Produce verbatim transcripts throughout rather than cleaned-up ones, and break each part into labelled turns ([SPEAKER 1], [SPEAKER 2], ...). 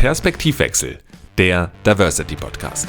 [SPEAKER 1] Perspektivwechsel, der Diversity Podcast.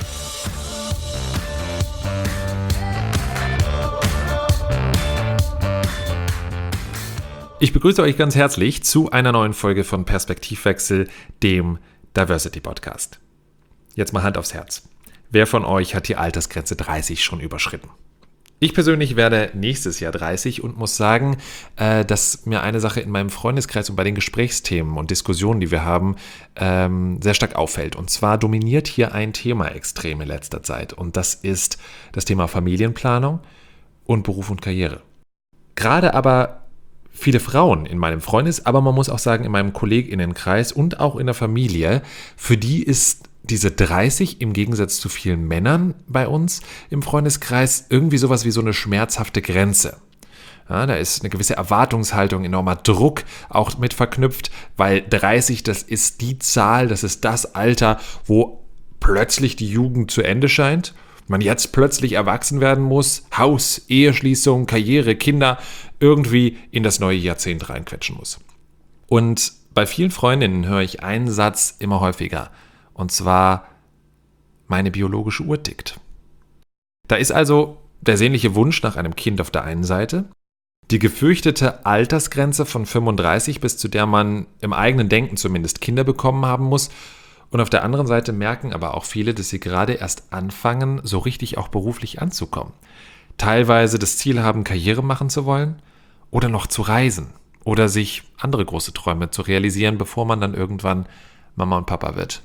[SPEAKER 1] Ich begrüße euch ganz herzlich zu einer neuen Folge von Perspektivwechsel, dem Diversity Podcast. Jetzt mal Hand aufs Herz. Wer von euch hat die Altersgrenze dreißig schon überschritten? Ich persönlich werde nächstes Jahr dreißig und muss sagen, äh, dass mir eine Sache in meinem Freundeskreis und bei den Gesprächsthemen und Diskussionen, die wir haben, ähm, sehr stark auffällt. Und zwar dominiert hier ein Thema extrem in letzter Zeit. Und das ist das Thema Familienplanung und Beruf und Karriere. Gerade aber viele Frauen in meinem Freundes-, aber man muss auch sagen in meinem KollegInnenkreis und auch in der Familie, für die ist diese dreißig im Gegensatz zu vielen Männern bei uns im Freundeskreis irgendwie sowas wie so eine schmerzhafte Grenze. Ja, da ist eine gewisse Erwartungshaltung, enormer Druck auch mit verknüpft, weil dreißig, das ist die Zahl, das ist das Alter, wo plötzlich die Jugend zu Ende scheint, man jetzt plötzlich erwachsen werden muss, Haus, Eheschließung, Karriere, Kinder irgendwie in das neue Jahrzehnt reinquetschen muss. Und bei vielen Freundinnen höre ich einen Satz immer häufiger. Und zwar, meine biologische Uhr tickt. Da ist also der sehnliche Wunsch nach einem Kind auf der einen Seite, die gefürchtete Altersgrenze von fünfunddreißig, bis zu der man im eigenen Denken zumindest Kinder bekommen haben muss. Und auf der anderen Seite merken aber auch viele, dass sie gerade erst anfangen, so richtig auch beruflich anzukommen. Teilweise das Ziel haben, Karriere machen zu wollen oder noch zu reisen oder sich andere große Träume zu realisieren, bevor man dann irgendwann Mama und Papa wird.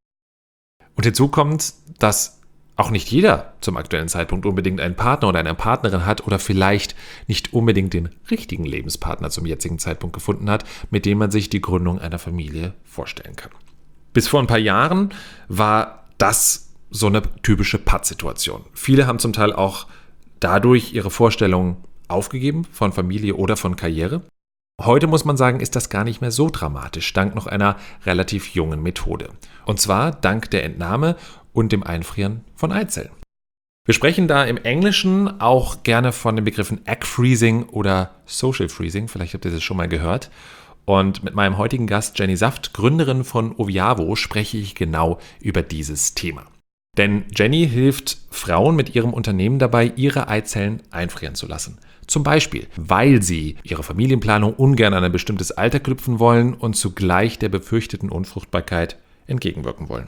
[SPEAKER 1] Und hinzu kommt, dass auch nicht jeder zum aktuellen Zeitpunkt unbedingt einen Partner oder eine Partnerin hat oder vielleicht nicht unbedingt den richtigen Lebenspartner zum jetzigen Zeitpunkt gefunden hat, mit dem man sich die Gründung einer Familie vorstellen kann. Bis vor ein paar Jahren war das so eine typische Pattsituation. Viele haben zum Teil auch dadurch ihre Vorstellungen aufgegeben von Familie oder von Karriere. Heute muss man sagen, ist das gar nicht mehr so dramatisch, dank noch einer relativ jungen Methode. Und zwar dank der Entnahme und dem Einfrieren von Eizellen. Wir sprechen da im Englischen auch gerne von den Begriffen Egg Freezing oder Social Freezing, vielleicht habt ihr das schon mal gehört. Und mit meinem heutigen Gast Jenny Saft, Gründerin von Oviavo, spreche ich genau über dieses Thema. Denn Jenny hilft Frauen mit ihrem Unternehmen dabei, ihre Eizellen einfrieren zu lassen. Zum Beispiel, weil sie ihre Familienplanung ungern an ein bestimmtes Alter knüpfen wollen und zugleich der befürchteten Unfruchtbarkeit entgegenwirken wollen.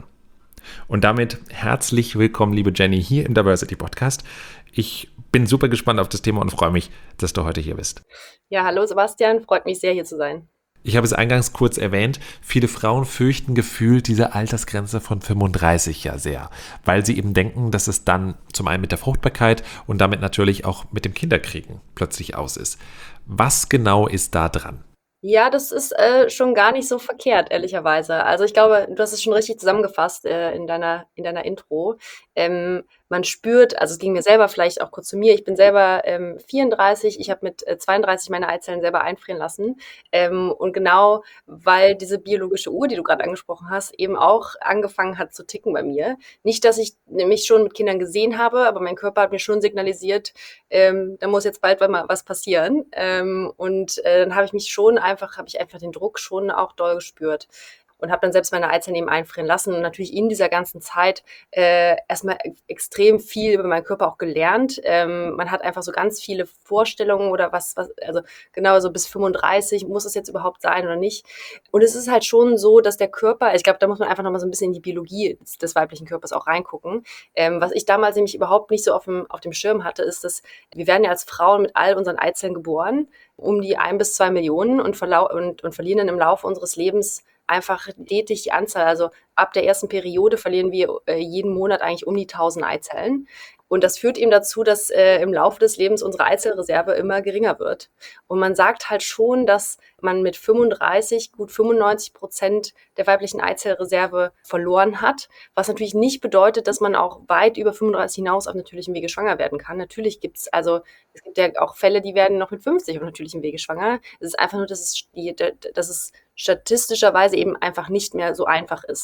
[SPEAKER 1] Und damit herzlich willkommen, liebe Jenny, hier im Diversity Podcast. Ich bin super gespannt auf das Thema und freue mich, dass du heute hier bist.
[SPEAKER 2] Ja, hallo Sebastian, freut mich sehr, hier zu sein.
[SPEAKER 1] Ich habe es eingangs kurz erwähnt, viele Frauen fürchten gefühlt diese Altersgrenze von fünfunddreißig ja sehr, weil sie eben denken, dass es dann zum einen mit der Fruchtbarkeit und damit natürlich auch mit dem Kinderkriegen plötzlich aus ist. Was genau ist da dran?
[SPEAKER 2] Ja, das ist äh, schon gar nicht so verkehrt, ehrlicherweise. Also ich glaube, du hast es schon richtig zusammengefasst äh, in deiner, in deiner Intro. Ähm, man spürt, also es ging mir selber vielleicht auch kurz zu mir, ich bin selber ähm, vierunddreißig, ich habe mit äh, zweiunddreißig meine Eizellen selber einfrieren lassen. Ähm, und genau, weil diese biologische Uhr, die du gerade angesprochen hast, eben auch angefangen hat zu ticken bei mir. Nicht, dass ich mich schon mit Kindern gesehen habe, aber mein Körper hat mir schon signalisiert, ähm, da muss jetzt bald mal was passieren. Ähm, und äh, dann habe ich mich schon einfach, habe ich einfach den Druck schon auch doll gespürt. Und habe dann selbst meine Eizellen eben einfrieren lassen und natürlich in dieser ganzen Zeit äh, erstmal extrem viel über meinen Körper auch gelernt. Ähm, man hat einfach so ganz viele Vorstellungen oder was, was, also genau so bis fünfunddreißig, muss es jetzt überhaupt sein oder nicht? Und es ist halt schon so, dass der Körper, ich glaube, da muss man einfach nochmal so ein bisschen in die Biologie des, des weiblichen Körpers auch reingucken. Ähm, was ich damals nämlich überhaupt nicht so auf dem, auf dem Schirm hatte, ist, dass wir werden ja als Frauen mit all unseren Eizellen geboren, um die ein bis zwei Millionen und, verlau- und, und verlieren dann im Laufe unseres Lebens einfach stetig die Anzahl. Also ab der ersten Periode verlieren wir äh, jeden Monat eigentlich um die tausend Eizellen. Und das führt eben dazu, dass äh, im Laufe des Lebens unsere Eizellreserve immer geringer wird. Und man sagt halt schon, dass man mit fünfunddreißig gut fünfundneunzig Prozent der weiblichen Eizellreserve verloren hat, was natürlich nicht bedeutet, dass man auch weit über fünfunddreißig hinaus auf natürlichem Wege schwanger werden kann. Natürlich gibt es, also es gibt ja auch Fälle, die werden noch mit fünfzig auf natürlichem Wege schwanger. Es ist einfach nur, dass es, die, dass es statistischerweise eben einfach nicht mehr so einfach ist.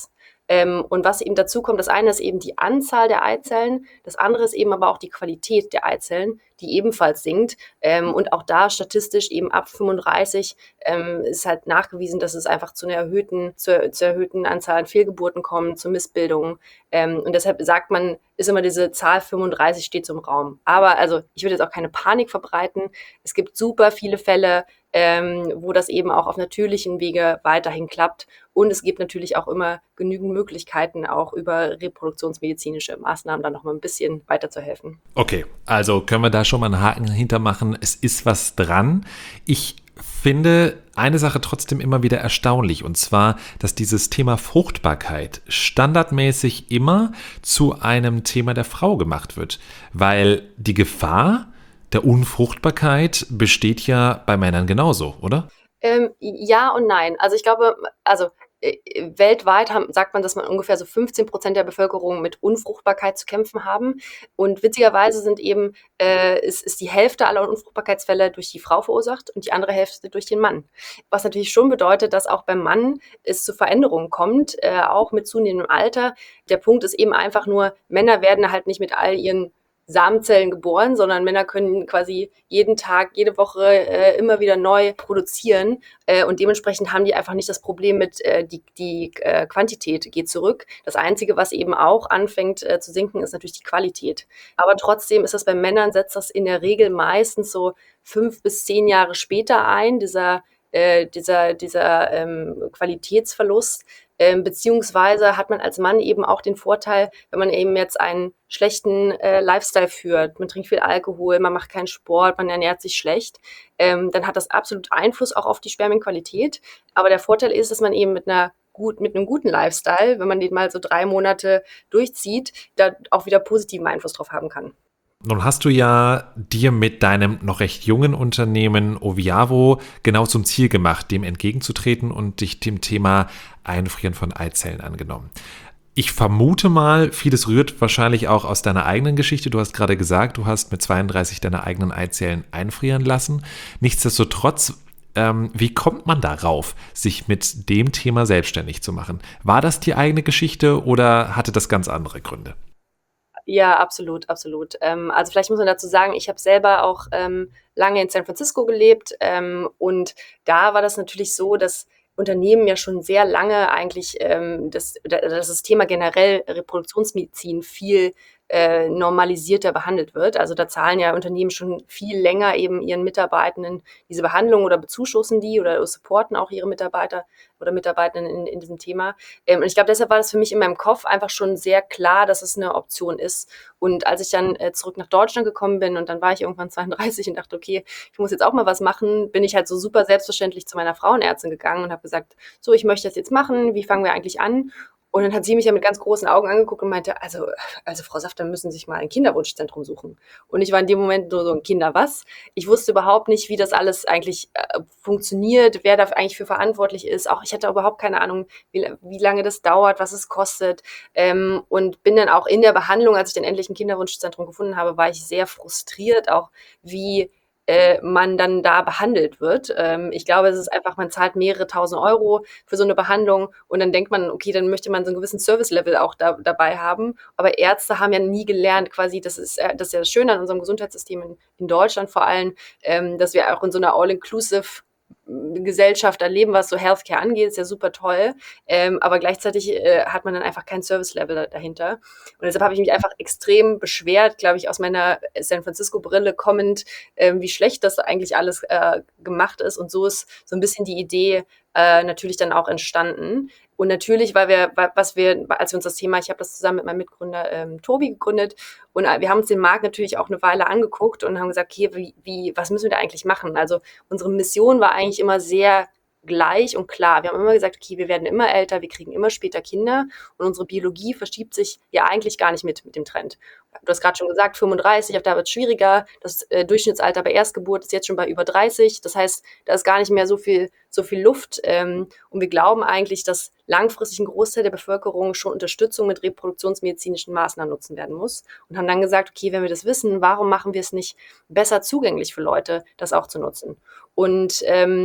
[SPEAKER 2] Ähm, und was eben dazu kommt, das eine ist eben die Anzahl der Eizellen, das andere ist eben aber auch die Qualität der Eizellen, die ebenfalls sinkt. Ähm, und auch da statistisch eben ab fünfunddreißig ähm, ist halt nachgewiesen, dass es einfach zu einer erhöhten, zur, zur erhöhten Anzahl an Fehlgeburten kommt, zu Missbildungen. Ähm, und deshalb sagt man, ist immer diese Zahl fünfunddreißig steht so im Raum. Aber also ich würde jetzt auch keine Panik verbreiten. Es gibt super viele Fälle, ähm, wo das eben auch auf natürlichen Wege weiterhin klappt. Und es gibt natürlich auch immer genügend Möglichkeiten, auch über reproduktionsmedizinische Maßnahmen dann noch mal ein bisschen weiterzuhelfen.
[SPEAKER 1] Okay, also können wir da schon mal einen Haken hintermachen. Es ist was dran. Ich finde eine Sache trotzdem immer wieder erstaunlich, und zwar, dass dieses Thema Fruchtbarkeit standardmäßig immer zu einem Thema der Frau gemacht wird, weil die Gefahr der Unfruchtbarkeit besteht ja bei Männern genauso, oder?
[SPEAKER 2] Ähm, ja und nein. Also ich glaube, also äh, weltweit haben, sagt man, dass man ungefähr so fünfzehn Prozent der Bevölkerung mit Unfruchtbarkeit zu kämpfen haben. Und witzigerweise sind eben, äh, ist, ist die Hälfte aller Unfruchtbarkeitsfälle durch die Frau verursacht und die andere Hälfte durch den Mann. Was natürlich schon bedeutet, dass auch beim Mann es zu Veränderungen kommt, äh, auch mit zunehmendem Alter. Der Punkt ist eben einfach nur, Männer werden halt nicht mit all ihren Samenzellen geboren, sondern Männer können quasi jeden Tag, jede Woche äh, immer wieder neu produzieren äh, und dementsprechend haben die einfach nicht das Problem mit, äh, die, die äh, Quantität geht zurück. Das Einzige, was eben auch anfängt äh, zu sinken, ist natürlich die Qualität. Aber trotzdem ist das bei Männern, setzt das in der Regel meistens so fünf bis zehn Jahre später ein, dieser äh, dieser, dieser ähm, Qualitätsverlust. Ähm, beziehungsweise hat man als Mann eben auch den Vorteil, wenn man eben jetzt einen schlechten äh, Lifestyle führt, man trinkt viel Alkohol, man macht keinen Sport, man ernährt sich schlecht, ähm, dann hat das absolut Einfluss auch auf die Spermienqualität. Aber der Vorteil ist, dass man eben mit einer gut, mit einem guten Lifestyle, wenn man den mal so drei Monate durchzieht, da auch wieder positiven Einfluss drauf haben kann.
[SPEAKER 1] Nun hast du ja dir mit deinem noch recht jungen Unternehmen Oviavo genau zum Ziel gemacht, dem entgegenzutreten und dich dem Thema Einfrieren von Eizellen angenommen. Ich vermute mal, vieles rührt wahrscheinlich auch aus deiner eigenen Geschichte. Du hast gerade gesagt, du hast mit zweiunddreißig deine eigenen Eizellen einfrieren lassen. Nichtsdestotrotz, ähm, wie kommt man darauf, sich mit dem Thema selbstständig zu machen? War das die eigene Geschichte oder hatte das ganz andere Gründe?
[SPEAKER 2] Ja, absolut, absolut. Ähm, also vielleicht muss man dazu sagen, ich habe selber auch ähm, lange in San Francisco gelebt ähm, und da war das natürlich so, dass Unternehmen ja schon sehr lange eigentlich ähm, das, dass das Thema generell Reproduktionsmedizin viel äh, normalisierter behandelt wird. Also da zahlen ja Unternehmen schon viel länger eben ihren Mitarbeitenden diese Behandlung oder bezuschussen die oder supporten auch ihre Mitarbeiter oder Mitarbeitenden in, in diesem Thema. Ähm, und ich glaube, deshalb war das für mich in meinem Kopf einfach schon sehr klar, dass es eine Option ist. Und als ich dann äh, zurück nach Deutschland gekommen bin und dann war ich irgendwann zweiunddreißig und dachte, okay, ich muss jetzt auch mal was machen, bin ich halt so super selbstverständlich zu meiner Frauenärztin gegangen und habe gesagt, so, ich möchte das jetzt machen, wie fangen wir eigentlich an? Und dann hat sie mich ja mit ganz großen Augen angeguckt und meinte, also, also Frau Safter, müssen Sie sich mal ein Kinderwunschzentrum suchen. Und ich war in dem Moment nur so ein Kinder was. Ich wusste überhaupt nicht, wie das alles eigentlich äh, funktioniert, wer da eigentlich für verantwortlich ist. Auch ich hatte überhaupt keine Ahnung, wie, wie lange das dauert, was es kostet. Ähm, und bin dann auch in der Behandlung, als ich dann endlich ein Kinderwunschzentrum gefunden habe, war ich sehr frustriert, auch wie äh, man dann da behandelt wird. Ähm, ich glaube, es ist einfach, man zahlt mehrere tausend Euro für so eine Behandlung und dann denkt man, okay, dann möchte man so einen gewissen Service-Level auch da, dabei haben. Aber Ärzte haben ja nie gelernt, quasi, das ist, äh, das ist ja das Schöne an unserem Gesundheitssystem in, in Deutschland vor allem, ähm, dass wir auch in so einer All-Inclusive Gesellschaft erleben, was so Healthcare angeht, ist ja super toll. Ähm, aber gleichzeitig äh, hat man dann einfach kein Service-Level da, dahinter. Und deshalb habe ich mich einfach extrem beschwert, glaube ich, aus meiner San Francisco-Brille kommend, ähm, wie schlecht das eigentlich alles äh, gemacht ist. Und so ist so ein bisschen die Idee äh, natürlich dann auch entstanden. Und natürlich, weil wir, was wir, als wir uns das Thema, ich habe das zusammen mit meinem Mitgründer ähm, Tobi gegründet und wir haben uns den Markt natürlich auch eine Weile angeguckt und haben gesagt, okay, wie, wie, was müssen wir da eigentlich machen? Also unsere Mission war eigentlich immer sehr gleich und klar. Wir haben immer gesagt, okay, wir werden immer älter, wir kriegen immer später Kinder und unsere Biologie verschiebt sich ja eigentlich gar nicht mit mit dem Trend. Du hast gerade schon gesagt, fünfunddreißig, ab da wird es schwieriger. Das äh, Durchschnittsalter bei Erstgeburt ist jetzt schon bei über dreißig. Das heißt, da ist gar nicht mehr so viel, so viel Luft. Ähm, und wir glauben eigentlich, dass langfristig ein Großteil der Bevölkerung schon Unterstützung mit reproduktionsmedizinischen Maßnahmen nutzen werden muss. Und haben dann gesagt, okay, wenn wir das wissen, warum machen wir es nicht besser zugänglich für Leute, das auch zu nutzen? Und ähm,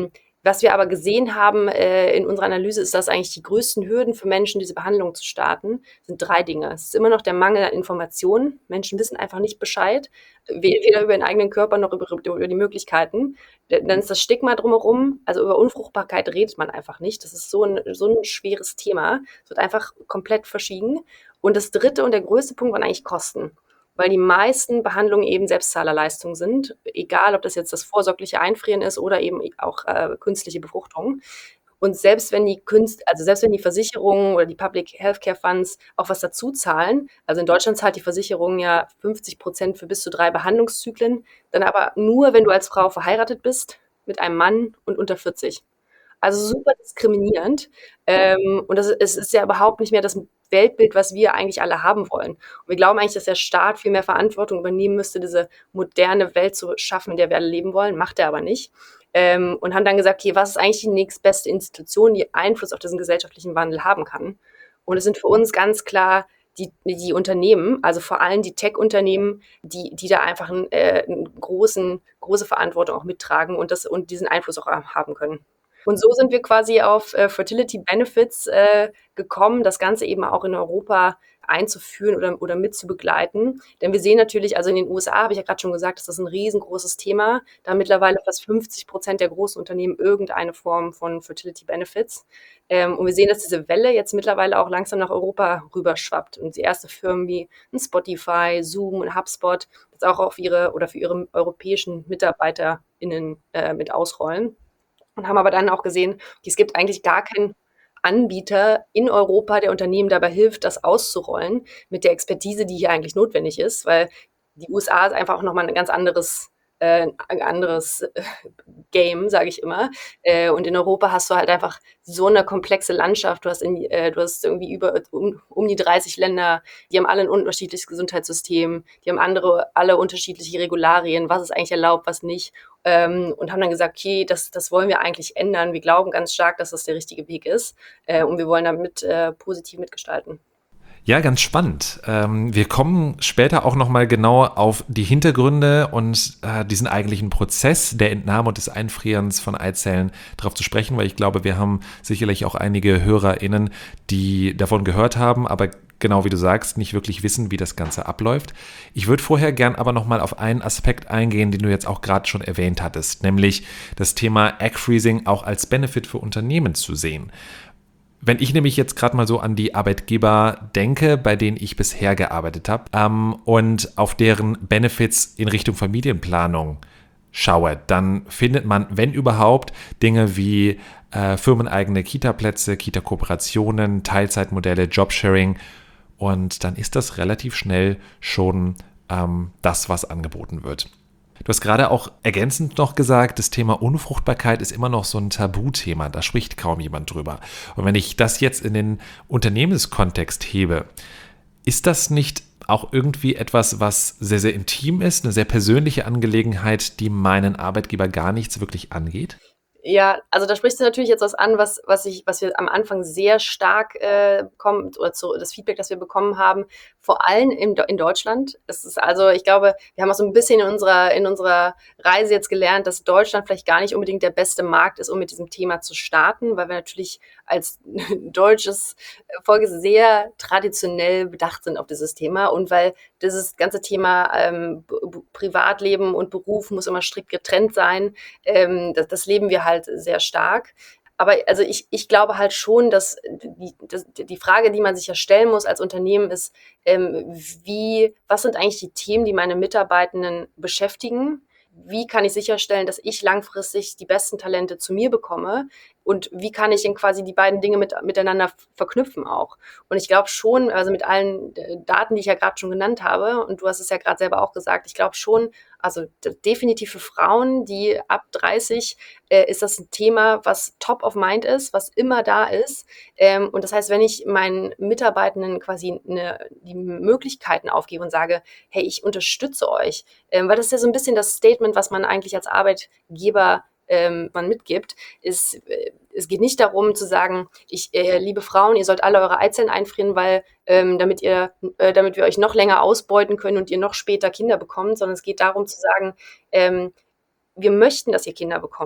[SPEAKER 2] Was wir aber gesehen haben äh, in unserer Analyse, ist, dass eigentlich die größten Hürden für Menschen, diese Behandlung zu starten, sind drei Dinge. Es ist immer noch der Mangel an Informationen. Menschen wissen einfach nicht Bescheid, we- weder über den eigenen Körper noch über, über die Möglichkeiten. D- Dann ist das Stigma drumherum, also über Unfruchtbarkeit redet man einfach nicht. Das ist so ein, so ein schweres Thema. Es wird einfach komplett verschwiegen. Und das dritte und der größte Punkt waren eigentlich Kosten, weil die meisten Behandlungen eben Selbstzahlerleistungen sind, egal ob das jetzt das vorsorgliche Einfrieren ist oder eben auch äh, künstliche Befruchtung. Und selbst wenn die Künst, also selbst wenn die Versicherungen oder die Public Healthcare Funds auch was dazu zahlen, also in Deutschland zahlt die Versicherung ja fünfzig Prozent für bis zu drei Behandlungszyklen, dann aber nur, wenn du als Frau verheiratet bist mit einem Mann und unter vierzig. Also super diskriminierend. Ähm, und das, ist- es ist ja überhaupt nicht mehr das Weltbild, was wir eigentlich alle haben wollen. Und wir glauben eigentlich, dass der Staat viel mehr Verantwortung übernehmen müsste, diese moderne Welt zu schaffen, in der wir alle leben wollen. Macht er aber nicht. Ähm, und haben dann gesagt, okay, was ist eigentlich die nächstbeste Institution, die Einfluss auf diesen gesellschaftlichen Wandel haben kann? Und es sind für uns ganz klar die, die Unternehmen, also vor allem die Tech-Unternehmen, die, die da einfach einen, äh, einen großen, große Verantwortung auch mittragen und, das, und diesen Einfluss auch haben können. Und so sind wir quasi auf äh, Fertility Benefits äh, gekommen, das Ganze eben auch in Europa einzuführen oder, oder mitzubegleiten. Denn wir sehen natürlich, also in den U S A, habe ich ja gerade schon gesagt, ist das ein riesengroßes Thema. Da haben mittlerweile fast fünfzig Prozent der großen Unternehmen irgendeine Form von Fertility Benefits. Ähm, und wir sehen, dass diese Welle jetzt mittlerweile auch langsam nach Europa rüberschwappt. Und die erste Firmen wie ein Spotify, Zoom und HubSpot jetzt auch auf ihre oder für ihre europäischen MitarbeiterInnen äh, mit ausrollen. Und haben aber dann auch gesehen, okay, es gibt eigentlich gar keinen Anbieter in Europa, der Unternehmen dabei hilft, das auszurollen mit der Expertise, die hier eigentlich notwendig ist, weil die U S A ist einfach auch nochmal ein ganz anderes, äh, ein anderes äh, Game, sage ich immer. Äh, und in Europa hast du halt einfach so eine komplexe Landschaft. Du hast, in, äh, du hast irgendwie über um, um die dreißig Länder, die haben alle ein unterschiedliches Gesundheitssystem, die haben andere, alle unterschiedliche Regularien, was ist eigentlich erlaubt, was nicht. Ähm, und haben dann gesagt, okay, das, das wollen wir eigentlich ändern. Wir glauben ganz stark, dass das der richtige Weg ist. Äh, und wir wollen damit äh, positiv mitgestalten.
[SPEAKER 1] Ja, ganz spannend. Ähm, wir kommen später auch nochmal genauer auf die Hintergründe und äh, diesen eigentlichen Prozess der Entnahme und des Einfrierens von Eizellen darauf zu sprechen, weil ich glaube, wir haben sicherlich auch einige HörerInnen, die davon gehört haben, aber genau wie du sagst, nicht wirklich wissen, wie das Ganze abläuft. Ich würde vorher gern aber nochmal auf einen Aspekt eingehen, den du jetzt auch gerade schon erwähnt hattest, nämlich das Thema Egg Freezing auch als Benefit für Unternehmen zu sehen. Wenn ich nämlich jetzt gerade mal so an die Arbeitgeber denke, bei denen ich bisher gearbeitet habe, ähm, und auf deren Benefits in Richtung Familienplanung schaue, dann findet man, wenn überhaupt, Dinge wie äh, firmeneigene Kita-Plätze, Kita-Kooperationen, Teilzeitmodelle, Jobsharing, und dann ist das relativ schnell schon ähm, das, was angeboten wird. Du hast gerade auch ergänzend noch gesagt, das Thema Unfruchtbarkeit ist immer noch so ein Tabuthema, da spricht kaum jemand drüber. Und wenn ich das jetzt in den Unternehmenskontext hebe, ist das nicht auch irgendwie etwas, was sehr, sehr intim ist, eine sehr persönliche Angelegenheit, die meinen Arbeitgeber gar nichts wirklich angeht?
[SPEAKER 2] Ja, also da sprichst du natürlich jetzt was an, was, was, ich, was wir am Anfang sehr stark äh, bekommen, oder zu, das Feedback, das wir bekommen haben, vor allem in, in Deutschland. Es ist also, ich glaube, wir haben auch so ein bisschen in unserer, in unserer Reise jetzt gelernt, dass Deutschland vielleicht gar nicht unbedingt der beste Markt ist, um mit diesem Thema zu starten, weil wir natürlich als deutsches Volk sehr traditionell bedacht sind auf dieses Thema und weil dieses ganze Thema ähm, B- B- Privatleben und Beruf muss immer strikt getrennt sein. Ähm, das, das leben wir halt sehr stark. Aber also ich, ich glaube halt schon, dass die, dass die Frage, die man sich ja stellen muss als Unternehmen, ist, ähm, wie, was sind eigentlich die Themen, die meine Mitarbeitenden beschäftigen? Wie kann ich sicherstellen, dass ich langfristig die besten Talente zu mir bekomme? Und wie kann ich denn quasi die beiden Dinge mit, miteinander verknüpfen auch? Und ich glaube schon, also mit allen äh, Daten, die ich ja gerade schon genannt habe, und du hast es ja gerade selber auch gesagt, ich glaube schon, also d- definitiv für Frauen, die ab dreißig, äh, ist das ein Thema, was top of mind ist, was immer da ist. Ähm, und das heißt, wenn ich meinen Mitarbeitenden quasi eine, die Möglichkeiten aufgebe und sage, hey, ich unterstütze euch, ähm, weil das ist ja so ein bisschen das Statement, was man eigentlich als Arbeitgeber ähm, man mitgibt, ist, äh, es geht nicht darum zu sagen, ich, äh, liebe Frauen, ihr sollt alle eure Eizellen einfrieren, weil ähm, damit ihr, äh, damit wir euch noch länger ausbeuten können und ihr noch später Kinder bekommt, sondern es geht darum zu sagen, ähm, wir möchten, dass ihr Kinder bekommt.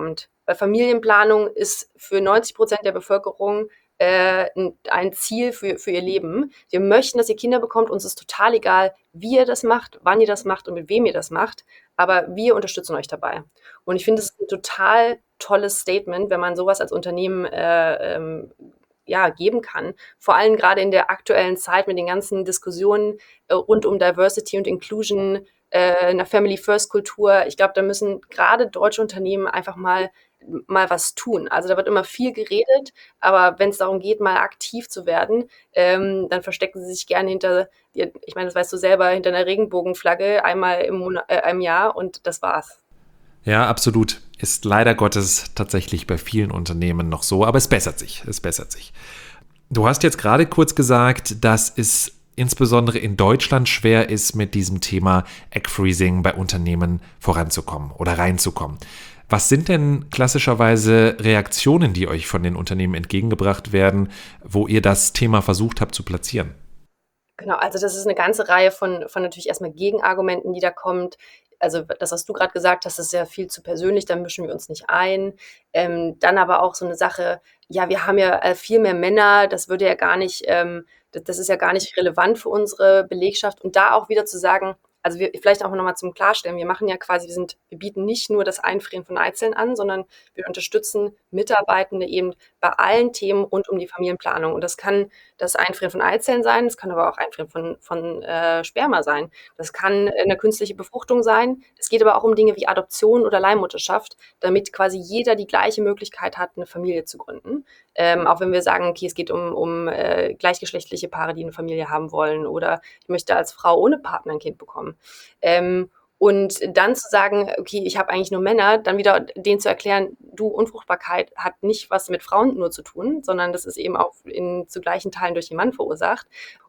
[SPEAKER 2] Weil Familienplanung ist für neunzig Prozent der Bevölkerung äh, ein Ziel für, für ihr Leben. Wir möchten, dass ihr Kinder bekommt. Uns ist total egal, wie ihr das macht, wann ihr das macht und mit wem ihr das macht. Aber wir unterstützen euch dabei. Und ich finde, es ist ein total tolles Statement, wenn man sowas als Unternehmen äh, ähm, ja, geben kann. Vor allem gerade in der aktuellen Zeit mit den ganzen Diskussionen äh, rund um Diversity und Inclusion, äh, einer Family-First-Kultur. Ich glaube, da müssen gerade deutsche Unternehmen einfach mal, mal was tun. Also da wird immer viel geredet, aber wenn es darum geht, mal aktiv zu werden, ähm, dann verstecken sie sich gerne hinter, ich meine, das weißt du selber, hinter einer Regenbogenflagge einmal im Monat, äh, einem Jahr und das war's.
[SPEAKER 1] Ja, absolut. Ist leider Gottes tatsächlich bei vielen Unternehmen noch so, aber es bessert sich, es bessert sich. Du hast jetzt gerade kurz gesagt, dass es insbesondere in Deutschland schwer ist, mit diesem Thema Egg Freezing bei Unternehmen voranzukommen oder reinzukommen. Was sind denn klassischerweise Reaktionen, die euch von den Unternehmen entgegengebracht werden, wo ihr das Thema versucht habt zu platzieren?
[SPEAKER 2] Genau, also das ist eine ganze Reihe von, von natürlich erstmal Gegenargumenten, die da kommt. Also das, was du gerade gesagt hast, ist ja viel zu persönlich, da mischen wir uns nicht ein. Ähm, dann aber auch so eine Sache, ja, wir haben ja äh, viel mehr Männer, das würde ja gar nicht, ähm, das, das ist ja gar nicht relevant für unsere Belegschaft. Und da auch wieder zu sagen, also wir vielleicht auch nochmal zum Klarstellen, wir machen ja quasi, wir sind, wir bieten nicht nur das Einfrieren von Eizellen an, sondern wir unterstützen Mitarbeitende eben bei allen Themen rund um die Familienplanung. Und das kann das Einfrieren von Eizellen sein, das kann aber auch Einfrieren von, von äh, Sperma sein. Das kann eine künstliche Befruchtung sein. Es geht aber auch um Dinge wie Adoption oder Leihmutterschaft, damit quasi jeder die gleiche Möglichkeit hat, eine Familie zu gründen. Ähm, auch wenn wir sagen, okay, es geht um, um äh, gleichgeschlechtliche Paare, die eine Familie haben wollen oder ich möchte als Frau ohne Partner ein Kind bekommen. Ähm, und dann zu sagen, okay, ich habe eigentlich nur Männer, dann wieder denen zu erklären, du, Unfruchtbarkeit hat nicht was mit Frauen nur zu tun, sondern das ist eben auch in, zu gleichen Teilen durch den Mann verursacht.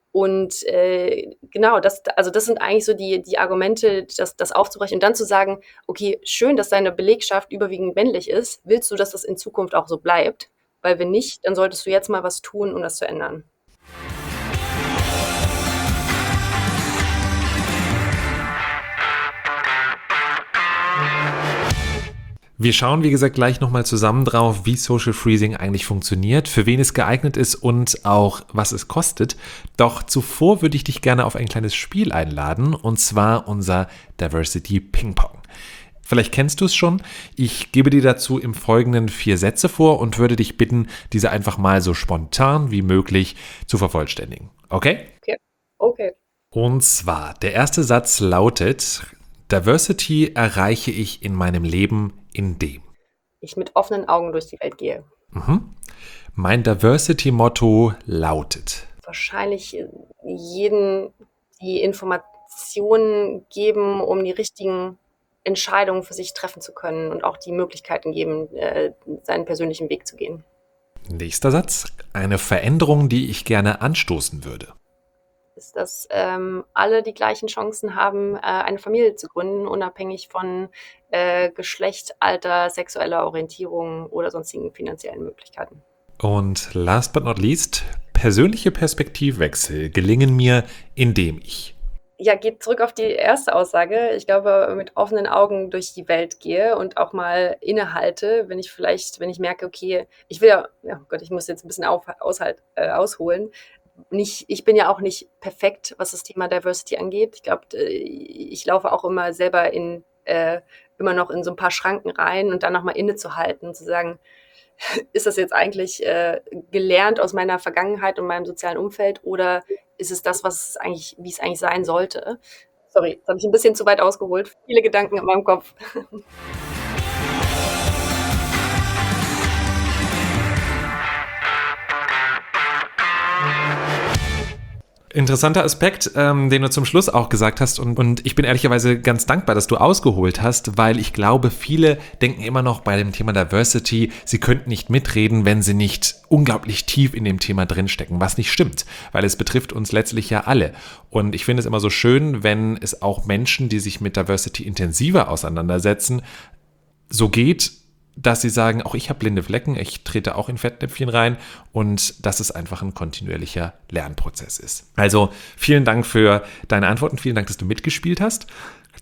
[SPEAKER 2] Und äh, genau, das, also das sind eigentlich so die, die Argumente, das, das aufzubrechen und dann zu sagen, okay, schön, dass deine Belegschaft überwiegend männlich ist, willst du, dass das in Zukunft auch so bleibt? Weil wenn nicht, dann solltest du jetzt mal was tun, um das zu ändern.
[SPEAKER 1] Wir schauen, wie gesagt, gleich nochmal zusammen drauf, wie Social Freezing eigentlich funktioniert, für wen es geeignet ist und auch, was es kostet. Doch zuvor würde ich dich gerne auf ein kleines Spiel einladen, und zwar unser Diversity Ping Pong. Vielleicht kennst du es schon. Ich gebe dir dazu im Folgenden vier Sätze vor und würde dich bitten, diese einfach mal so spontan wie möglich zu vervollständigen. Okay?
[SPEAKER 2] Okay. Okay.
[SPEAKER 1] Und zwar, der erste Satz lautet: Diversity erreiche ich in meinem Leben, indem
[SPEAKER 2] ich mit offenen Augen durch die Welt gehe.
[SPEAKER 1] Mhm. Mein Diversity-Motto lautet:
[SPEAKER 2] Wahrscheinlich jeden die Informationen geben, um die richtigen Entscheidungen für sich treffen zu können und auch die Möglichkeiten geben, äh, seinen persönlichen Weg zu gehen.
[SPEAKER 1] Nächster Satz: Eine Veränderung, die ich gerne anstoßen würde.
[SPEAKER 2] Ist, dass ähm, alle die gleichen Chancen haben, äh, eine Familie zu gründen, unabhängig von äh, Geschlecht, Alter, sexueller Orientierung oder sonstigen finanziellen Möglichkeiten.
[SPEAKER 1] Und last but not least: Persönliche Perspektivwechsel gelingen mir, indem ich
[SPEAKER 2] Ja, geht zurück auf die erste Aussage. Ich glaube, mit offenen Augen durch die Welt gehe und auch mal innehalte, wenn ich vielleicht, wenn ich merke, okay, ich will ja, ja oh Gott, ich muss jetzt ein bisschen auf, aushalt, äh, ausholen. Nicht, ich bin ja auch nicht perfekt, was das Thema Diversity angeht. Ich glaube, ich laufe auch immer selber in, äh, immer noch in so ein paar Schranken rein und dann nochmal innezuhalten und zu sagen, ist das jetzt eigentlich äh, gelernt aus meiner Vergangenheit und meinem sozialen Umfeld oder ist es das, was es eigentlich, wie es eigentlich sein sollte? Sorry, jetzt habe ich ein bisschen zu weit ausgeholt. Viele Gedanken in meinem Kopf.
[SPEAKER 1] Interessanter Aspekt, ähm, den du zum Schluss auch gesagt hast, und, und ich bin ehrlicherweise ganz dankbar, dass du ausgeholt hast, weil ich glaube, viele denken immer noch bei dem Thema Diversity, sie könnten nicht mitreden, wenn sie nicht unglaublich tief in dem Thema drinstecken, was nicht stimmt, weil es betrifft uns letztlich ja alle. Und ich finde es immer so schön, wenn es auch Menschen, die sich mit Diversity intensiver auseinandersetzen, so geht, dass sie sagen, auch ich habe blinde Flecken, ich trete auch in Fettnäpfchen rein und dass es einfach ein kontinuierlicher Lernprozess ist. Also vielen Dank für deine Antworten, vielen Dank, dass du mitgespielt hast.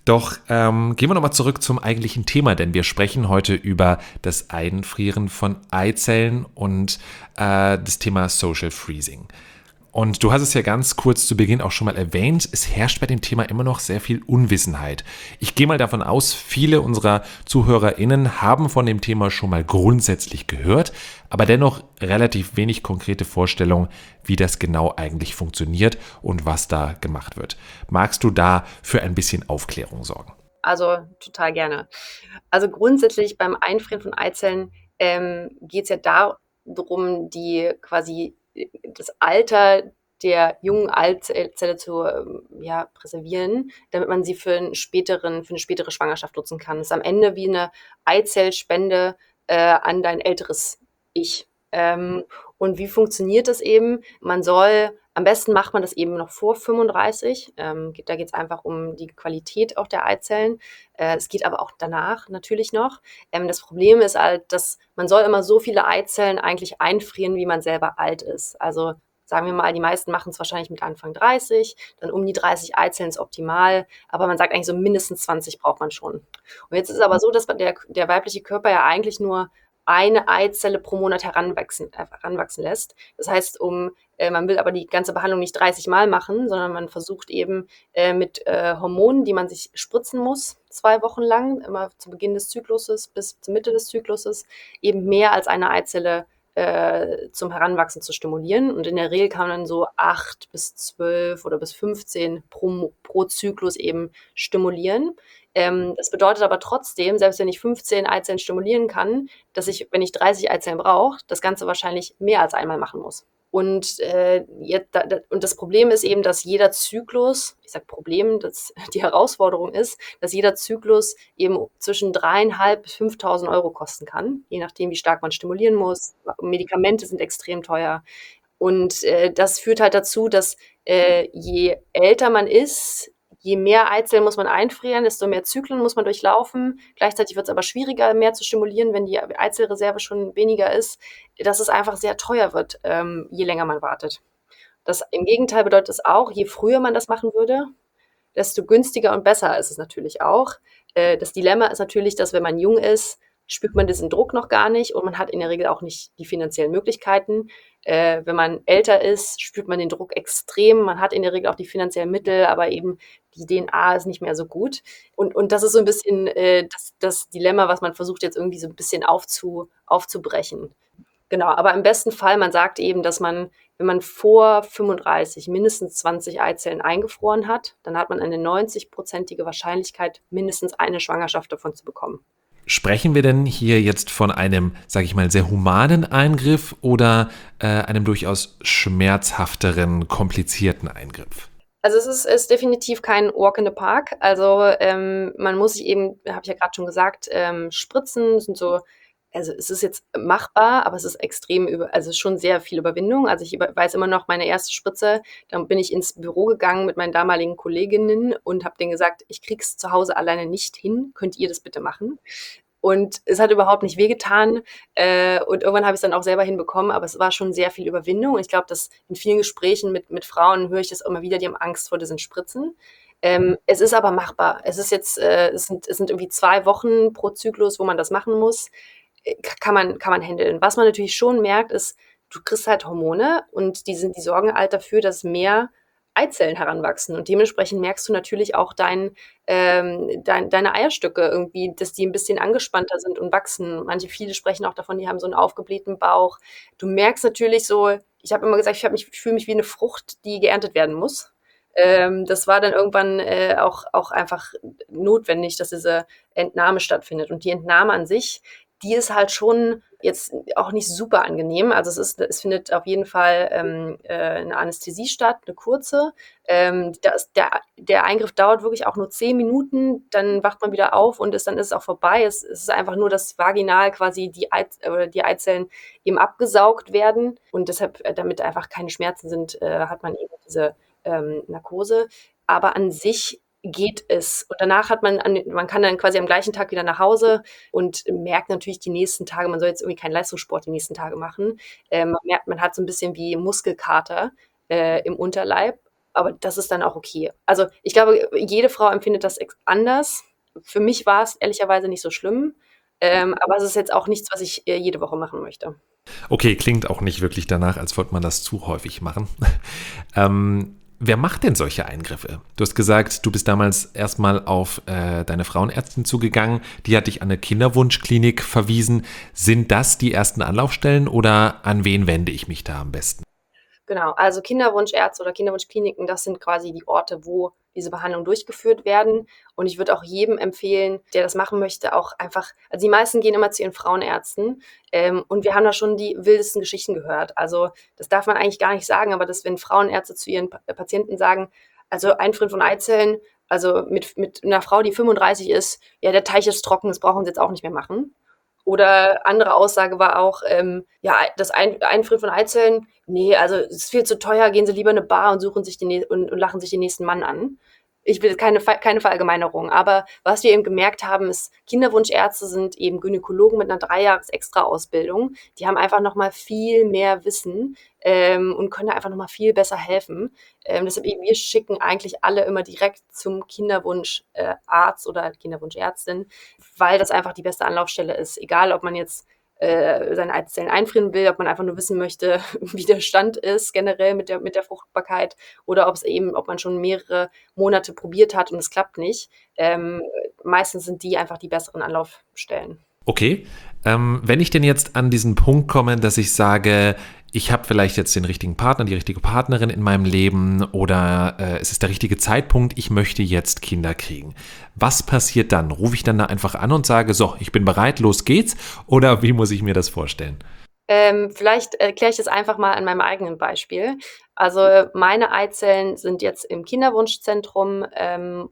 [SPEAKER 1] Doch ähm, gehen wir nochmal zurück zum eigentlichen Thema, denn wir sprechen heute über das Einfrieren von Eizellen und äh, das Thema Social Freezing. Und du hast es ja ganz kurz zu Beginn auch schon mal erwähnt, es herrscht bei dem Thema immer noch sehr viel Unwissenheit. Ich gehe mal davon aus, viele unserer ZuhörerInnen haben von dem Thema schon mal grundsätzlich gehört, aber dennoch relativ wenig konkrete Vorstellung, wie das genau eigentlich funktioniert und was da gemacht wird. Magst du da für ein bisschen Aufklärung sorgen?
[SPEAKER 2] Also total gerne. Also grundsätzlich beim Einfrieren von Eizellen ähm, geht es ja darum, die quasi äh, das Alter der jungen Eizelle zu ähm, ja, präservieren, damit man sie für, einen späteren, für eine spätere Schwangerschaft nutzen kann. Das ist am Ende wie eine Eizellspende äh, an dein älteres Ich. Ähm, und wie funktioniert das eben? Man soll, am besten macht man das eben noch vor fünfunddreißig. Ähm, da geht es einfach um die Qualität auch der Eizellen. Äh, es geht aber auch danach natürlich noch. Ähm, das Problem ist halt, dass man soll immer so viele Eizellen eigentlich einfrieren, wie man selber alt ist. Also sagen wir mal, die meisten machen es wahrscheinlich mit Anfang dreißig, dann um die dreißig Eizellen ist optimal, aber man sagt eigentlich so mindestens zwanzig braucht man schon. Und jetzt ist es aber so, dass der, der weibliche Körper ja eigentlich nur eine Eizelle pro Monat heranwachsen, äh, heranwachsen lässt. Das heißt, um, äh, man will aber die ganze Behandlung nicht dreißig Mal machen, sondern man versucht eben äh, mit äh, Hormonen, die man sich spritzen muss, zwei Wochen lang, immer zu Beginn des Zykluses bis zur Mitte des Zykluses, eben mehr als eine Eizelle äh, zum Heranwachsen zu stimulieren. Und in der Regel kann man dann so acht bis zwölf oder bis fünfzehn pro, pro Zyklus eben stimulieren. Ähm, das bedeutet aber trotzdem, selbst wenn ich fünfzehn Eizellen stimulieren kann, dass ich, wenn ich dreißig Eizellen brauche, das Ganze wahrscheinlich mehr als einmal machen muss. Und, äh, jetzt, da, da, und das Problem ist eben, dass jeder Zyklus, ich sage Problem, das, die Herausforderung ist, dass jeder Zyklus eben zwischen dreieinhalb bis fünftausend Euro kosten kann, je nachdem, wie stark man stimulieren muss. Medikamente sind extrem teuer. Und äh, das führt halt dazu, dass äh, je älter man ist, je mehr Eizellen muss man einfrieren, desto mehr Zyklen muss man durchlaufen. Gleichzeitig wird es aber schwieriger, mehr zu stimulieren, wenn die Eizellreserve schon weniger ist, dass es einfach sehr teuer wird, ähm, je länger man wartet. Das im Gegenteil bedeutet es auch, je früher man das machen würde, desto günstiger und besser ist es natürlich auch. Äh, das Dilemma ist natürlich, dass wenn man jung ist, spürt man diesen Druck noch gar nicht und man hat in der Regel auch nicht die finanziellen Möglichkeiten. Äh, wenn man älter ist, spürt man den Druck extrem. Man hat in der Regel auch die finanziellen Mittel, aber eben die D N A ist nicht mehr so gut. Und, und das ist so ein bisschen äh, das, das Dilemma, was man versucht jetzt irgendwie so ein bisschen aufzu, aufzubrechen. Genau, aber im besten Fall, man sagt eben, dass man, wenn man vor fünfunddreißig mindestens zwanzig Eizellen eingefroren hat, dann hat man eine neunzig-prozentige Wahrscheinlichkeit, mindestens eine Schwangerschaft davon zu bekommen.
[SPEAKER 1] Sprechen wir denn hier jetzt von einem, sage ich mal, sehr humanen Eingriff oder äh, einem durchaus schmerzhafteren, komplizierten Eingriff?
[SPEAKER 2] Also es ist, ist definitiv kein Walk in the Park. Also ähm, man muss sich eben, habe ich ja gerade schon gesagt, ähm, Spritzen sind so, also es ist jetzt machbar, aber es ist extrem über, also es ist schon sehr viel Überwindung. Also ich über, weiß immer noch meine erste Spritze, dann bin ich ins Büro gegangen mit meinen damaligen Kolleginnen und habe denen gesagt, ich krieg's zu Hause alleine nicht hin, könnt ihr das bitte machen? Und es hat überhaupt nicht wehgetan. Äh, und irgendwann habe ich es dann auch selber hinbekommen, aber es war schon sehr viel Überwindung. Und ich glaube, dass in vielen Gesprächen mit, mit Frauen höre ich das immer wieder, die haben Angst vor diesen Spritzen. Ähm, es ist aber machbar. Es ist jetzt, äh, es sind, es sind irgendwie zwei Wochen pro Zyklus, wo man das machen muss. Äh, Kann man, kann man handeln. Was man natürlich schon merkt, ist, du kriegst halt Hormone und die sind, die sorgen halt dafür, dass mehr Eizellen heranwachsen. Und dementsprechend merkst du natürlich auch dein, ähm, dein, deine Eierstöcke irgendwie, dass die ein bisschen angespannter sind und wachsen. Manche, viele sprechen auch davon, die haben so einen aufgeblähten Bauch. Du merkst natürlich so, ich habe immer gesagt, ich, hab mich, ich fühle mich wie eine Frucht, die geerntet werden muss. Ähm, das war dann irgendwann äh, auch, auch einfach notwendig, dass diese Entnahme stattfindet. Und die Entnahme an sich, die ist halt schon jetzt auch nicht super angenehm. Also es ist, es findet auf jeden Fall ähm, äh, eine Anästhesie statt, eine kurze. Ähm, das, der, der Eingriff dauert wirklich auch nur zehn Minuten, dann wacht man wieder auf und ist, dann ist es auch vorbei. Es, es ist einfach nur, dass vaginal quasi die, Eiz, oder die Eizellen eben abgesaugt werden und deshalb, äh, damit einfach keine Schmerzen sind, äh, hat man eben diese ähm, Narkose. Aber an sich geht es. Und danach hat man, an, man kann dann quasi am gleichen Tag wieder nach Hause und merkt natürlich die nächsten Tage, man soll jetzt irgendwie keinen Leistungssport die nächsten Tage machen. Äh, man merkt, man hat so ein bisschen wie Muskelkater äh, im Unterleib. aber das ist dann auch okay. Also, ich glaube, jede Frau empfindet das ex anders. Für mich war es ehrlicherweise nicht so schlimm, ähm, aber es ist jetzt auch nichts, was ich, äh, jede Woche machen möchte.
[SPEAKER 1] Okay, klingt auch nicht wirklich danach, als wollte man das zu häufig machen. ähm, wer macht denn solche Eingriffe? Du hast gesagt, du bist damals erstmal auf äh, deine Frauenärztin zugegangen, die hat dich an eine Kinderwunschklinik verwiesen. Sind das die ersten Anlaufstellen oder an wen wende ich mich da am besten?
[SPEAKER 2] Genau, also Kinderwunschärzte oder Kinderwunschkliniken, das sind quasi die Orte, wo diese Behandlungen durchgeführt werden. Und ich würde auch jedem empfehlen, der das machen möchte, auch einfach, also die meisten gehen immer zu ihren Frauenärzten. Ähm, und wir haben da schon die wildesten Geschichten gehört. Also das darf man eigentlich gar nicht sagen, aber dass wenn Frauenärzte zu ihren Pa- Patienten sagen, also Einfrieren von Eizellen, also mit, mit einer Frau, die fünfunddreißig ist, ja, der Teich ist trocken, das brauchen sie jetzt auch nicht mehr machen. Oder andere Aussage war auch, ähm, ja, das Ein Einfrieren von Eizellen, nee, also es ist viel zu teuer, gehen Sie lieber in eine Bar und suchen sich den nä und und lachen sich den nächsten Mann an. Ich will keine Ver keine Verallgemeinerung, aber was wir eben gemerkt haben, ist, Kinderwunschärzte sind eben Gynäkologen mit einer drei Jahres Extra-Ausbildung. Die haben einfach noch mal viel mehr Wissen, ähm, und können da einfach noch mal viel besser helfen. Ähm, deshalb eben, wir schicken eigentlich alle immer direkt zum Kinderwunsch äh, Arzt oder Kinderwunschärztin, weil das einfach die beste Anlaufstelle ist. Egal, ob man jetzt äh, seine Eizellen einfrieren will, ob man einfach nur wissen möchte, wie der Stand ist generell mit der, mit der Fruchtbarkeit oder ob es eben, ob man schon mehrere Monate probiert hat und es klappt nicht. Ähm, meistens sind die einfach die besseren Anlaufstellen.
[SPEAKER 1] Okay, ähm, wenn ich denn jetzt an diesen Punkt komme, dass ich sage, ich habe vielleicht jetzt den richtigen Partner, die richtige Partnerin in meinem Leben oder äh, es ist der richtige Zeitpunkt, ich möchte jetzt Kinder kriegen. Was passiert dann? Rufe ich dann da einfach an und sage, so, ich bin bereit, los geht's? Oder wie muss ich mir das vorstellen?
[SPEAKER 2] Ähm, vielleicht erkläre ich das einfach mal an meinem eigenen Beispiel. Also meine Eizellen sind jetzt im Kinderwunschzentrum, ähm,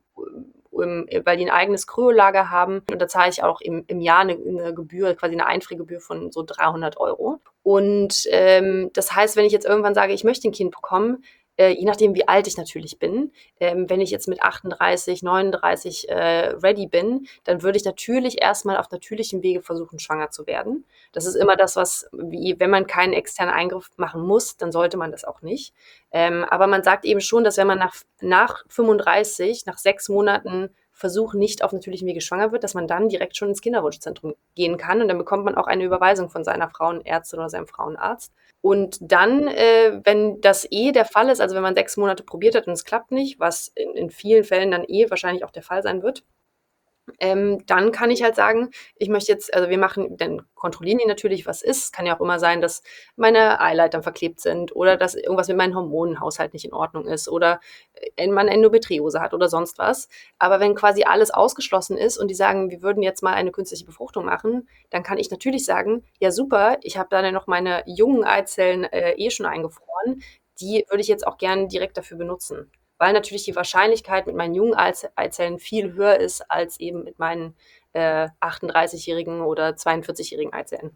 [SPEAKER 2] im, weil die ein eigenes Kryolager haben. Und da zahle ich auch im, im Jahr eine, eine Gebühr, quasi eine Einfriergebühr von so dreihundert Euro. Und ähm, das heißt, wenn ich jetzt irgendwann sage, ich möchte ein Kind bekommen, äh, je nachdem, wie alt ich natürlich bin, ähm, wenn ich jetzt mit achtunddreißig, neununddreißig äh, ready bin, dann würde ich natürlich erstmal auf natürlichem Wege versuchen, schwanger zu werden. Das ist immer das, was, wie, wenn man keinen externen Eingriff machen muss, dann sollte man das auch nicht. Ähm, aber man sagt eben schon, dass wenn man nach, nach fünfunddreißig, nach sechs Monaten Versuch nicht auf natürlichem Wege schwanger wird, dass man dann direkt schon ins Kinderwunschzentrum gehen kann und dann bekommt man auch eine Überweisung von seiner Frauenärztin oder seinem Frauenarzt. Und dann, äh, wenn das eh der Fall ist, also wenn man sechs Monate probiert hat und es klappt nicht, was in, in vielen Fällen dann eh wahrscheinlich auch der Fall sein wird, ähm, dann kann ich halt sagen, ich möchte jetzt, also wir machen, dann kontrollieren die natürlich, was ist. Es kann ja auch immer sein, dass meine Eileitern verklebt sind oder dass irgendwas mit meinem Hormonenhaushalt nicht in Ordnung ist oder äh, man Endometriose hat oder sonst was. Aber wenn quasi alles ausgeschlossen ist und die sagen, wir würden jetzt mal eine künstliche Befruchtung machen, dann kann ich natürlich sagen, ja super, ich habe da dann noch meine jungen Eizellen äh, eh schon eingefroren, die würde ich jetzt auch gerne direkt dafür benutzen, weil natürlich die Wahrscheinlichkeit mit meinen jungen Eizellen viel höher ist als eben mit meinen äh, achtunddreißigjährigen oder zweiundvierzigjährigen Eizellen.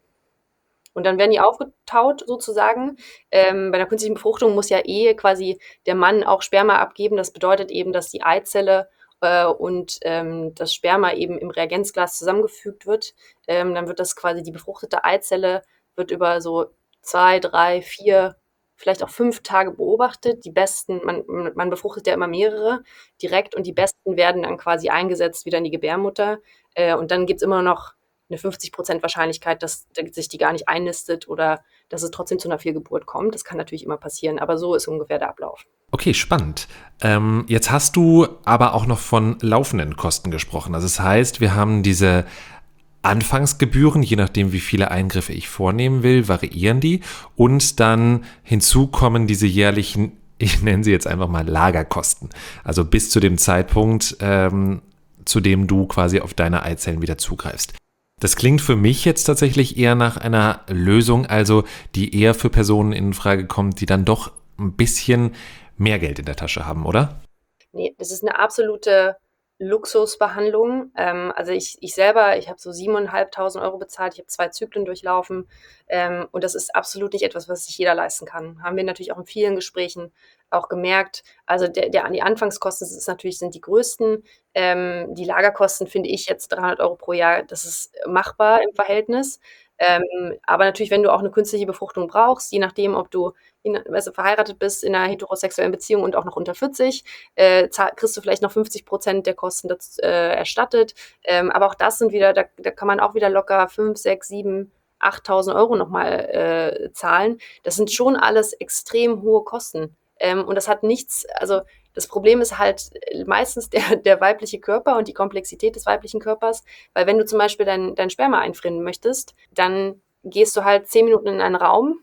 [SPEAKER 2] Und dann werden die aufgetaut sozusagen. Ähm, bei der künstlichen Befruchtung muss ja eh quasi der Mann auch Sperma abgeben. Das bedeutet eben, dass die Eizelle äh, und ähm, das Sperma eben im Reagenzglas zusammengefügt wird. Ähm, dann wird das quasi, die befruchtete Eizelle wird über so zwei, drei, vier, vielleicht auch fünf Tage beobachtet. Die besten, man, man befruchtet ja immer mehrere direkt und die besten werden dann quasi eingesetzt wieder in die Gebärmutter. Äh, und dann gibt's immer noch eine fünfzig Prozent Wahrscheinlichkeit, dass sich die gar nicht einnistet oder dass es trotzdem zu einer Fehlgeburt kommt. Das kann natürlich immer passieren, aber so ist ungefähr der Ablauf.
[SPEAKER 1] Okay, spannend. Ähm, jetzt hast du aber auch noch von laufenden Kosten gesprochen. Also das heißt, wir haben diese Anfangsgebühren, je nachdem, wie viele Eingriffe ich vornehmen will, variieren die. Und dann hinzu kommen diese jährlichen, ich nenne sie jetzt einfach mal Lagerkosten. Also bis zu dem Zeitpunkt, ähm, zu dem du quasi auf deine Eizellen wieder zugreifst. Das klingt für mich jetzt tatsächlich eher nach einer Lösung, also die eher für Personen in Frage kommt, die dann doch ein bisschen mehr Geld in der Tasche haben, oder?
[SPEAKER 2] Nee, das ist eine absolute Luxusbehandlung. Ähm, also ich, ich selber, ich habe so siebentausendfünfhundert Euro bezahlt, ich habe zwei Zyklen durchlaufen ähm, und das ist absolut nicht etwas, was sich jeder leisten kann. Haben wir natürlich auch in vielen Gesprächen auch gemerkt. Also der, der, die Anfangskosten ist natürlich, sind die größten. Ähm, die Lagerkosten finde ich jetzt dreihundert Euro pro Jahr, das ist machbar im Verhältnis. Ähm, aber natürlich, wenn du auch eine künstliche Befruchtung brauchst, je nachdem, ob du in, weißt du, verheiratet bist in einer heterosexuellen Beziehung und auch noch unter vierzig, äh, zahl- kriegst du vielleicht noch fünfzig Prozent der Kosten das, äh, erstattet. Ähm, aber auch das sind wieder, da, da kann man auch wieder locker fünf, sechs, sieben, achttausend Euro nochmal äh, zahlen. Das sind schon alles extrem hohe Kosten. Ähm, und das hat nichts, also das Problem ist halt meistens der, der weibliche Körper und die Komplexität des weiblichen Körpers, weil wenn du zum Beispiel dein, dein Sperma einfrieren möchtest, dann gehst du halt zehn Minuten in einen Raum,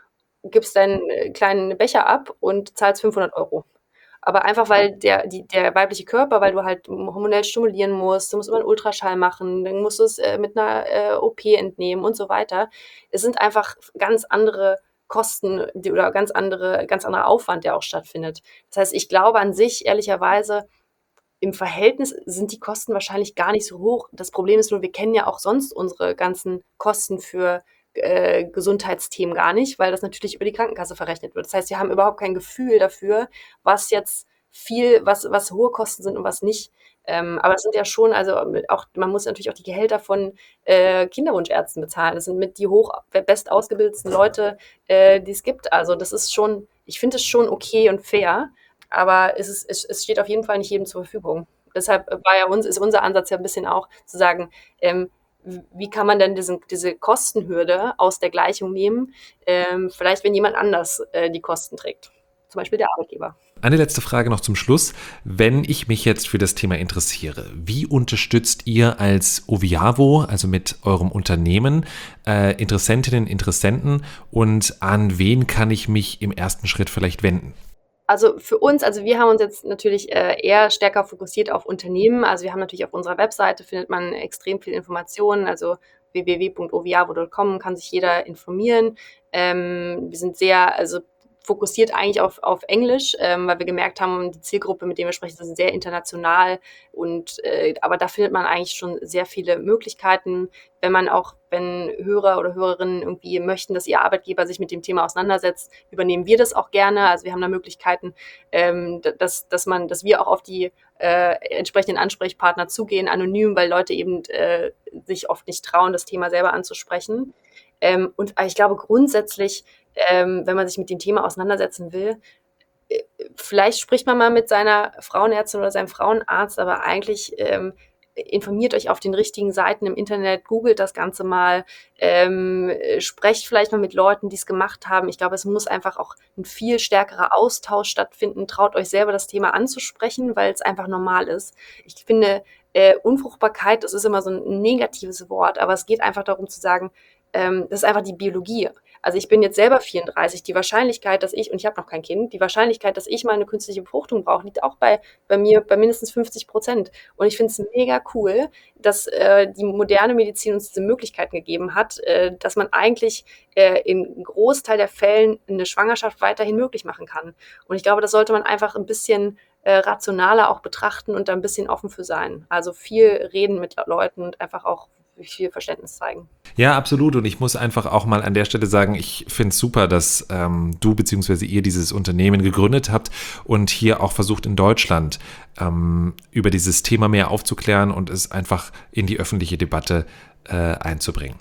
[SPEAKER 2] gibst deinen äh, kleinen Becher ab und zahlst fünfhundert Euro. Aber einfach, weil der, die, der weibliche Körper, weil du halt hormonell stimulieren musst, du musst immer einen Ultraschall machen, dann musst du es äh, mit einer äh, O P entnehmen und so weiter. Es sind einfach ganz andere Kosten die, oder ganz andere, ganz anderer Aufwand, der auch stattfindet. Das heißt, ich glaube an sich, ehrlicherweise, im Verhältnis sind die Kosten wahrscheinlich gar nicht so hoch. Das Problem ist nur, wir kennen ja auch sonst unsere ganzen Kosten für äh, Gesundheitsthemen gar nicht, weil das natürlich über die Krankenkasse verrechnet wird. Das heißt, wir haben überhaupt kein Gefühl dafür, was jetzt viel, was, was hohe Kosten sind und was nicht. Ähm, aber es sind ja schon, also auch, man muss natürlich auch die Gehälter von äh, Kinderwunschärzten bezahlen. Das sind mit die hoch best ausgebildetsten Leute, äh, die es gibt. Also das ist schon, ich finde es schon okay und fair, aber es, ist, es, es steht auf jeden Fall nicht jedem zur Verfügung. Deshalb war ja uns, ist unser Ansatz ja ein bisschen auch zu sagen, ähm, wie kann man denn diesen, diese Kostenhürde aus der Gleichung nehmen? Ähm, vielleicht, wenn jemand anders äh, die Kosten trägt, zum Beispiel der Arbeitgeber.
[SPEAKER 1] Eine letzte Frage noch zum Schluss. Wenn ich mich jetzt für das Thema interessiere, wie unterstützt ihr als Oviavo, also mit eurem Unternehmen, äh, Interessentinnen, Interessenten und an wen kann ich mich im ersten Schritt vielleicht wenden?
[SPEAKER 2] Also für uns, also wir haben uns jetzt natürlich äh, eher stärker fokussiert auf Unternehmen. Also wir haben natürlich auf unserer Webseite findet man extrem viel Informationen, also w w w punkt oviavo punkt com kann sich jeder informieren. Ähm, wir sind sehr, also fokussiert eigentlich auf, auf Englisch, ähm, weil wir gemerkt haben, die Zielgruppe, mit der wir sprechen, ist sehr international und äh, aber da findet man eigentlich schon sehr viele Möglichkeiten, wenn man auch, wenn Hörer oder Hörerinnen irgendwie möchten, dass ihr Arbeitgeber sich mit dem Thema auseinandersetzt, übernehmen wir das auch gerne. Also wir haben da Möglichkeiten, ähm, dass, dass man, dass wir auch auf die äh, entsprechenden Ansprechpartner zugehen, anonym, weil Leute eben äh, sich oft nicht trauen, das Thema selber anzusprechen. Ähm, und ich glaube grundsätzlich, ähm, wenn man sich mit dem Thema auseinandersetzen will, äh, vielleicht spricht man mal mit seiner Frauenärztin oder seinem Frauenarzt, aber eigentlich ähm, informiert euch auf den richtigen Seiten im Internet, googelt das Ganze mal, ähm, sprecht vielleicht mal mit Leuten, die es gemacht haben. Ich glaube, es muss einfach auch ein viel stärkerer Austausch stattfinden. Traut euch selber das Thema anzusprechen, weil es einfach normal ist. Ich finde, äh, Unfruchtbarkeit, das ist immer so ein negatives Wort, aber es geht einfach darum zu sagen, ähm, das ist einfach die Biologie. Also ich bin jetzt selber vierunddreißig. Die Wahrscheinlichkeit, dass ich, und ich habe noch kein Kind, die Wahrscheinlichkeit, dass ich mal eine künstliche Befruchtung brauche, liegt auch bei, bei mir bei mindestens fünfzig Prozent. Und ich finde es mega cool, dass äh, die moderne Medizin uns diese Möglichkeiten gegeben hat, äh, dass man eigentlich äh, im Großteil der Fällen eine Schwangerschaft weiterhin möglich machen kann. Und ich glaube, das sollte man einfach ein bisschen äh, rationaler auch betrachten und da ein bisschen offen für sein. Also viel reden mit Leuten und einfach auch viel Verständnis zeigen.
[SPEAKER 1] Ja, absolut. Und ich muss einfach auch mal an der Stelle sagen, ich finde es super, dass ähm, du bzw. ihr dieses Unternehmen gegründet habt und hier auch versucht in Deutschland ähm, über dieses Thema mehr aufzuklären und es einfach in die öffentliche Debatte äh, einzubringen.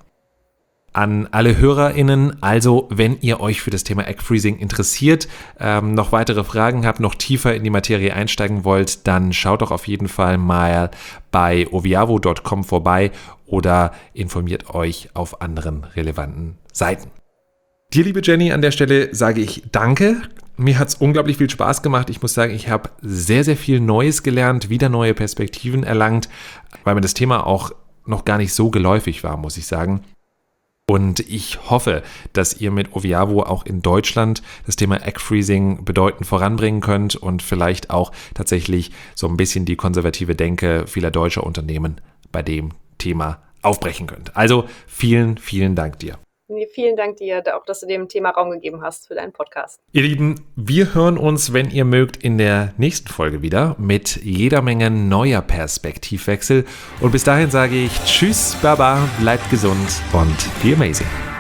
[SPEAKER 1] An alle HörerInnen, also wenn ihr euch für das Thema Egg Freezing interessiert, ähm, noch weitere Fragen habt, noch tiefer in die Materie einsteigen wollt, dann schaut doch auf jeden Fall mal bei oviavo punkt com vorbei oder informiert euch auf anderen relevanten Seiten. Dir, liebe Jenny, an der Stelle sage ich Danke. Mir hat es unglaublich viel Spaß gemacht. Ich muss sagen, ich habe sehr, sehr viel Neues gelernt, wieder neue Perspektiven erlangt, weil mir das Thema auch noch gar nicht so geläufig war, muss ich sagen. Und ich hoffe, dass ihr mit Oviavo auch in Deutschland das Thema Egg Freezing bedeutend voranbringen könnt und vielleicht auch tatsächlich so ein bisschen die konservative Denke vieler deutscher Unternehmen bei dem Thema aufbrechen könnt. Also vielen, vielen Dank dir.
[SPEAKER 2] Vielen Dank dir, auch dass du dem Thema Raum gegeben hast für deinen Podcast.
[SPEAKER 1] Ihr Lieben, wir hören uns, wenn ihr mögt, in der nächsten Folge wieder mit jeder Menge neuer Perspektivwechsel. Und bis dahin sage ich Tschüss, Baba, bleibt gesund und be amazing.